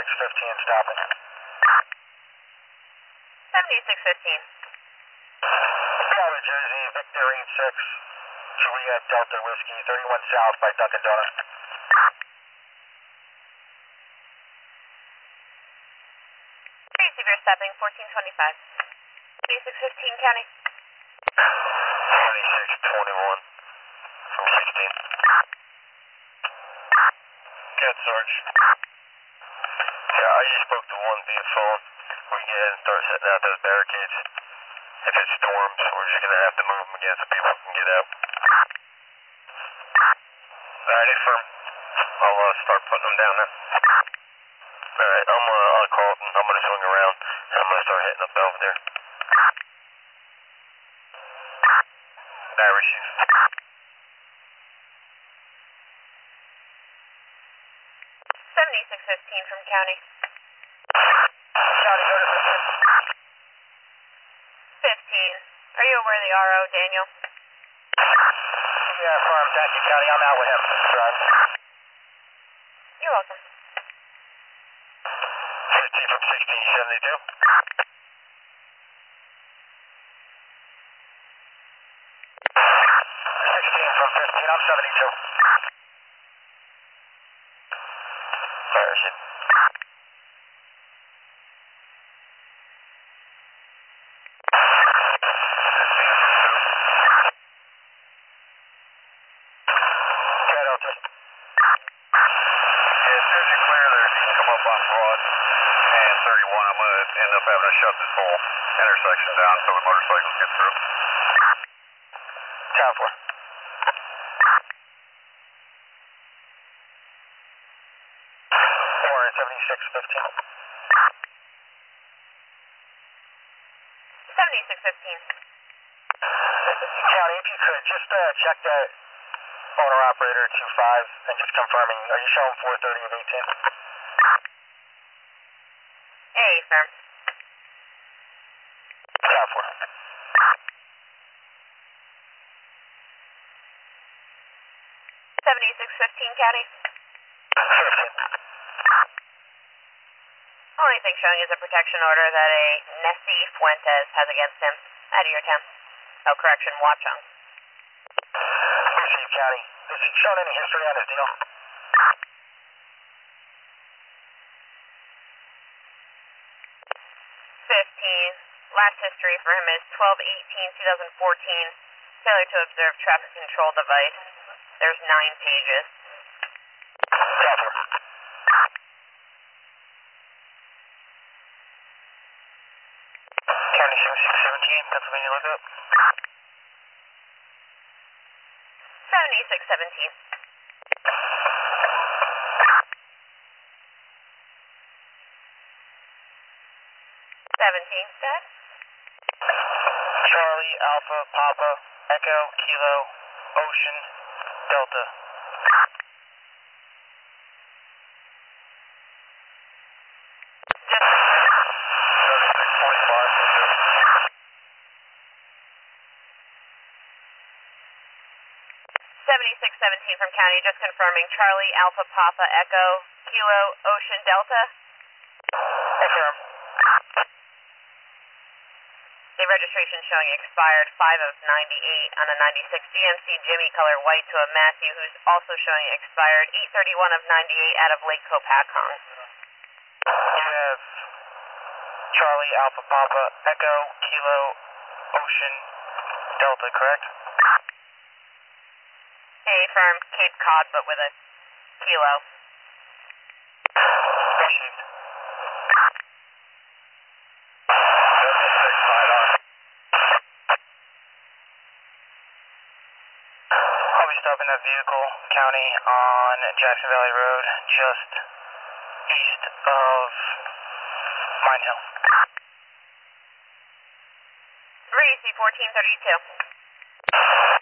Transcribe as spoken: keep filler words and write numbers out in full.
seventy-six fifteen stopping. seventy-six fifteen. Bravo Jersey, Victor eight six, Juliet Delta Whiskey, thirty-one South by Dunkin' Donuts. Receiver stopping fourteen twenty-five. seventy-six fifteen County. seventy-six twenty-one from sixteen. Good, Sarge. Yeah, I just spoke to one via phone. We can get ahead and start setting out those barricades. If it storms, we're just going to have to move them again so people can get out. Alrighty, firm. I'll uh, start putting them down now. Alright, I'm uh, on Carlton. I'm going to swing around and I'm going to start hitting up Belvedere. Irish. seventy-six fifteen from County. County, go to fifteen. fifteen. Are you aware of the R O, Daniel? Yeah, firm. Thank you, County. I'm out with him. Drive. You're welcome. fifteen from sixteen seventy-two. sixteen from fifteen. I'm seventy-two. Fire shit. Get out there. Yeah, as soon as you clear there, you can come up on Broad and thirty-one. I'm going to end up having to shut this whole intersection down so the motorcycles get through. Time for. seventy-six fifteen. seventy-six fifteen. County, if you could, just uh, check that owner-operator two five and just confirming, are you showing four thirty of eighteen? Hey, firm. Time for. seventy-six fifteen County. fifteen. Only thing showing is a protection order that a Nessie Fuentes has against him. Out of your town. Oh, correction, Watchung. Receive, County. Has he shown any history on his deal? fifteen. Last history for him is twelve eighteen twenty fourteen. Failure to observe traffic control device. There's nine pages. Copy. County seventy-six seventeen, Pennsylvania lookup. seventy-six seventeen. seventeen, Dad? Charlie, Alpha, Papa, Echo, Kilo, Ocean, Delta. thirty-six twenty-five. seventy-six seventeen from County, just confirming Charlie, Alpha, Papa, Echo, Kilo, Ocean, Delta. Affirm. The registration showing expired five of ninety-eight on a ninety-six G M C Jimmy color white to a Matthew, who's also showing expired eight thirty-one of ninety-eight out of Lake Copacon. You have Charlie, Alpha, Papa, Echo, Kilo, Ocean, Delta, correct? Hey, firm, Cape Cod, but with a kilo. Received. Delta six, right on. I'll be stopping that vehicle, County, on Jackson Valley Road, just east of Mine Hill. three C fourteen thirty-two.